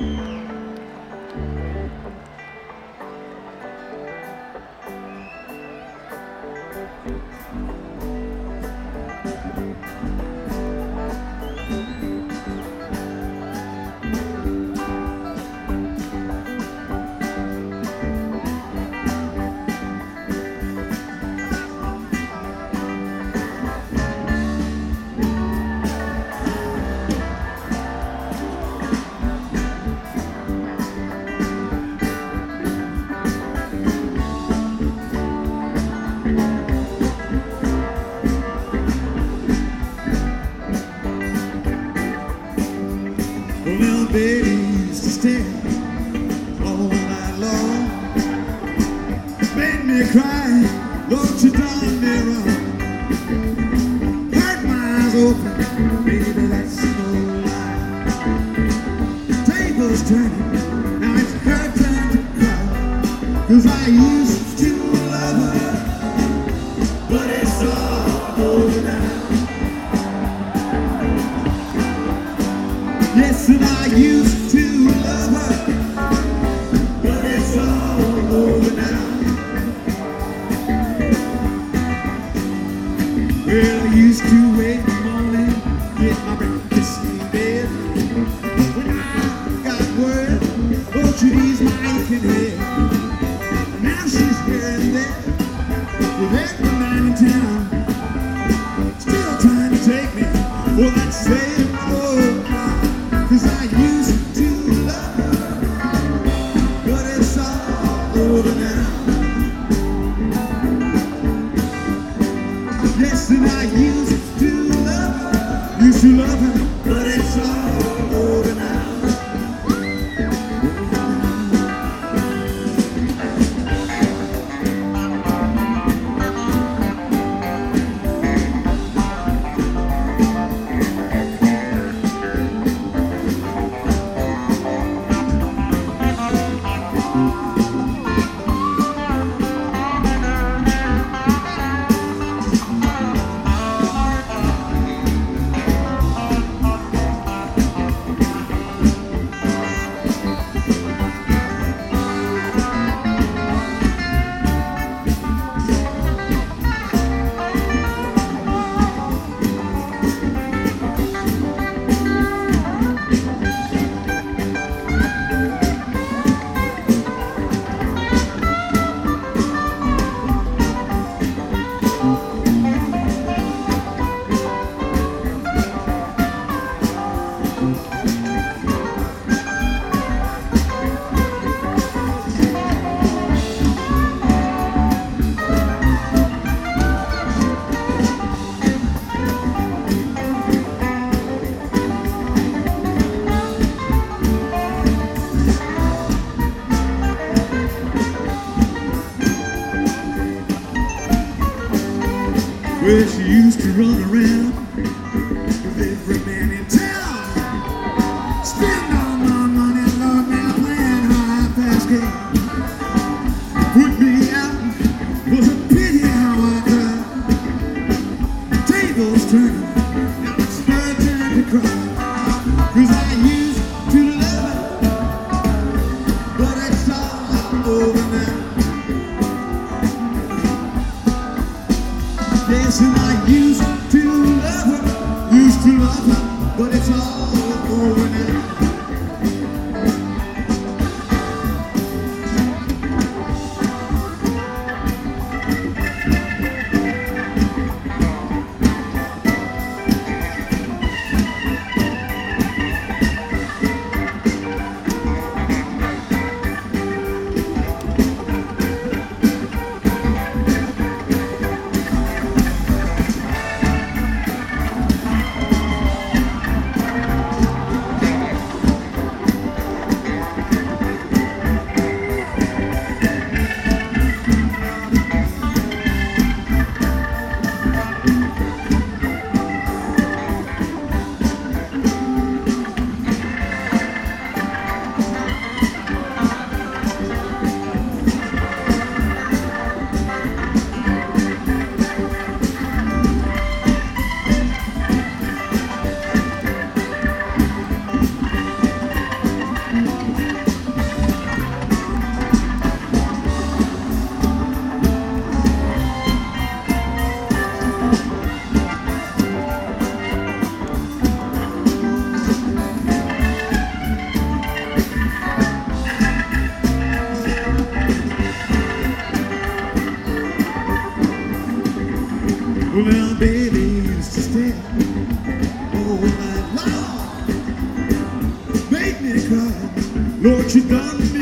Well, baby used to stay all night long, made me cry, Lord, you done me wrong. Hurt my eyes open, baby, that's no lie. Tables turning, now it's her turn to cry. 'Cause I used to love her, but it's all over now. Yes, and I used to love her, but it's all over now. Well, I used to wake in the morning, get my breakfast in bed. But when I got word, oh, she'd ease my aching head. Now she's here and there, with every man in town, still trying to take me for that same old crowd. 'Cause I used to love her, but it's all over now. Yes, and I used to love her, but it's all over now. Well, she used to run around with every man in town, spend all my money, Lord, now playing high-fast game. Put me out, was a pity how I cried. Tables turning, now it's her turn to cry. 'Cause I used to love her, but it's all over now. Yes, and I used to love Lord, you done me